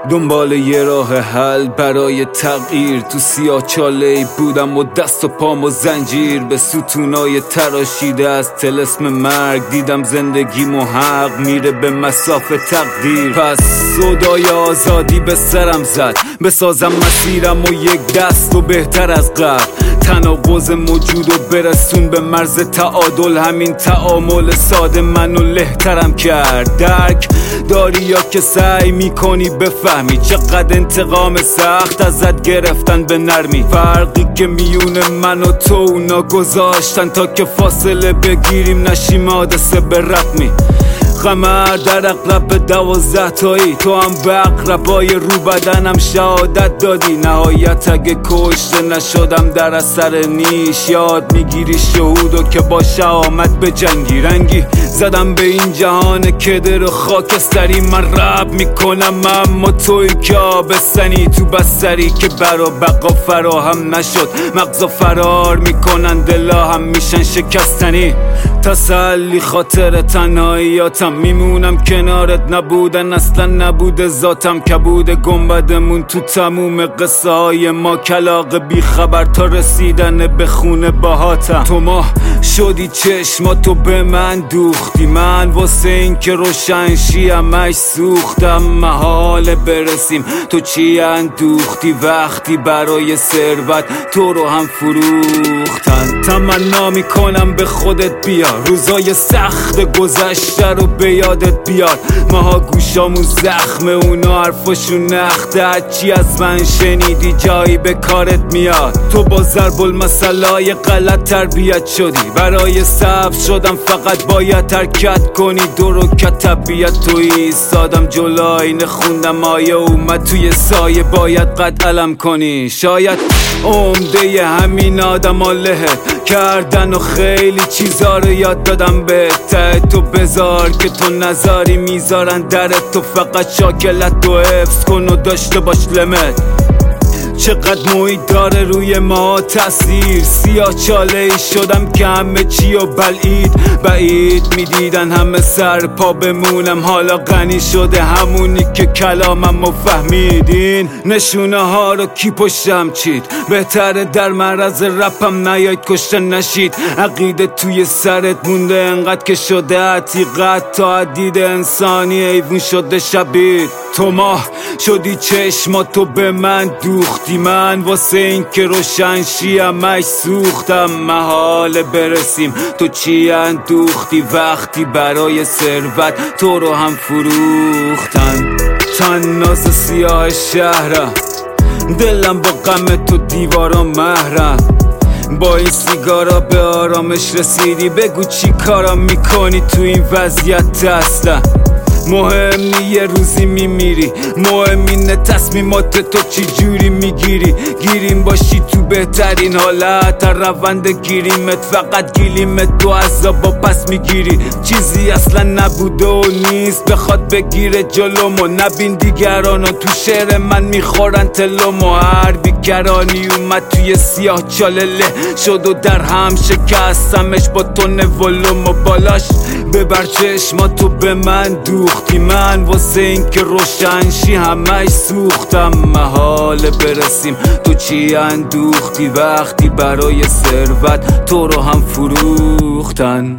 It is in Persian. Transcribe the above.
دنبال یه راه حل برای تغییر، تو سیاه‌چاله‌ای بودم و دست و پام و زنجیر به ستونای تراشیده از طلسم مرگ. دیدم زندگیمو حق میره به مسافه تقدیر، پس صدای آزادی به سرم زد بسازم مسیرم و یک دست و بهتر از قبل. تناقض موجود و برسون به مرز تعادل، همین تعامل ساده منو لهترم کرد. درک داری یا که سعی میکنی بفهمی چقدر انتقام سخت ازت گرفتن به نرمی؟ فرقی که میون من و تو اونا گذاشتن تا که فاصله بگیریم نشیم حادثه به رقمی. قمر در اقرب به 12 تایی، تو هم به اقربای رو بدنم شهادت دادی. نهایت اگه کشته نشدم در اثر نیش، یاد میگیری شهودو که با شهامت به جنگی. رنگی زدم به این جهان کدر و خاکستری، من رب میکنم اما توی که آبستنی تو بستری که برا بقا فراهم نشد. مغزا فرار میکنن دلا هم میشن شکستنی. تسلی خاطر تنهاییاتم، میمونم کنارت، نبودن اصلا نبوده ذاتم. کبود گنبدمون تو تموم قصه های ما، کلاغ بی خبر تا رسیدن به خونه باهاتم. تو ماه شدی چشماتو به من دوختی، من واسه این که روشن شیمش سوختم. محاله برسیم تو چی اندوختی وقتی برای ثروت تو رو هم فروختن. تمنا میکنم به خودت بیا، روزای سخت گذشته رو به یادت بیار. ماها گوشامون زخمه اونا حرفاشون نخته، هرچی از من شنیدی جایی به کارت میاد. تو با ضرب المثلای غلط تربیت شدی، برای صبر شدم فقط باید حرکت کنی. دو رکعت طبیعت تو ایستادم جلو آینه، خوندم آیه اومد توی سایه باید قد علم کنی. شاید عمده همین آدم لهت کردن و خیلی چیزا رو یاد دادم بهت. ته تو بذار که تو نذاری میذارن درت، تو فقط شاکلت تو حفظ کن و داشته باش لمت. چقدر محیط داره روی ما تاثیر، سیاه چاله‌ای شدم که همه چی و بلعید. بعید میدیدن همه سر پا بمونم، حالا غنی شده همونی که کلامم رو فهمیدین. نشونه ها رو کی پشتم چید، بهتره در معرض رپم نیاید کشته نشید. عقیده توی سرت مونده انقدر که شده حقیقت، تا دید انسانی ایوون شده شبید. تو ماه شدی چشماتو به من دوختی، من واسه این که روشن شیمش سوختم. محاله برسیم تو چی اندوختی وقتی برای ثروت تو رو هم فروختن. تناز سیاه شهرم، دلم با غم تو دیوارا مهرم. با این سیگارا به آرامش رسیدی، بگو چی کارا میکنی تو این وضعیت اصلا؟ مهم نی یه روزی میمیری، مهم اینه تصمیمات تو چی جوری میگیری. گیریم باشی تو بهترین حالت، روند گیریمت فقط گیلیمت تو عذابا پس میگیری. چیزی اصلا نبوده و نیست بخواد بگیره جلومو، نبین دیگرانو تو شعر من میخورن تلومو. هر بیکرانی اومد توی سیاه چاله شد و در هم شکستمش با تون ولوم و بالاش ببر چشماتو به من دوختی، من واسه این که روشن شی همش سوختم. محاله برسیم تو چی اندوختی وقتی برای ثروت تو رو هم فروختن.